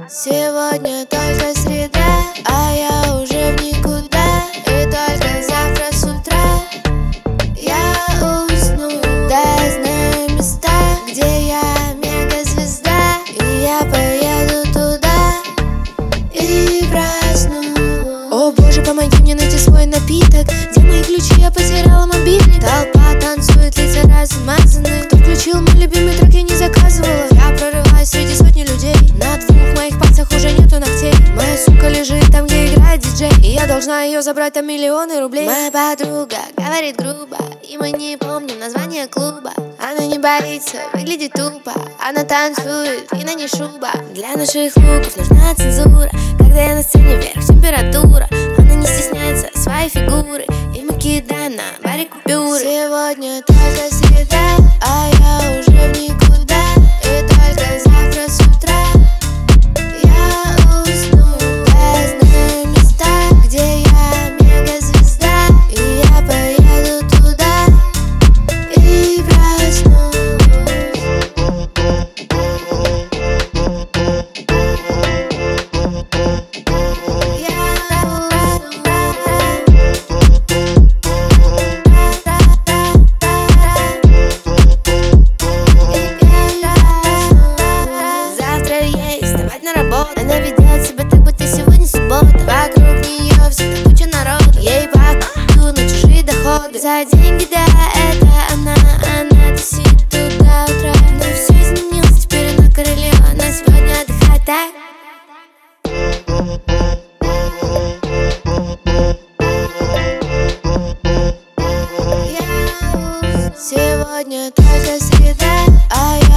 Сегодня только среда, а я уже в никуда. И только завтра с утра я усну. Да, я знаю места, где я мегазвезда, и я поеду туда и проснусь. О боже, помоги мне найти свой напиток. Где мои ключи? Я потеряла мобильник. Толпа танцует, лица размазаны. Кто включил мой любимый трек, я не заказывала. Я прорываюсь среди сотни людей. На двух моих пальцах уже нету ногтей. Моя сука лежит там, где играет диджей, и я должна ее забрать, там миллионы рублей. Моя подруга говорит грубо, и мы не помним название клуба. Она не боится, выглядит тупо. Она танцует, и на ней шуба. Для наших луков нужна цензура. Когда я на сцене, вверх температура. Она не стесняется своей фигуры, и мы кидаем на баре купюры. Сегодня только среда, а я уже в никуда. И только завтра с утра я усну. Да, я знаю места, где я мегазвезда, и я поеду туда и проснусь. Она ведет себя так, будто сегодня суббота. Вокруг нее всегда куча народу. Ей похуй на чужие доходы. За деньги, да, это она тусит тут до утра. Но все изменилось, теперь она королева. Она сегодня отдыхает так. Сегодня только среда, а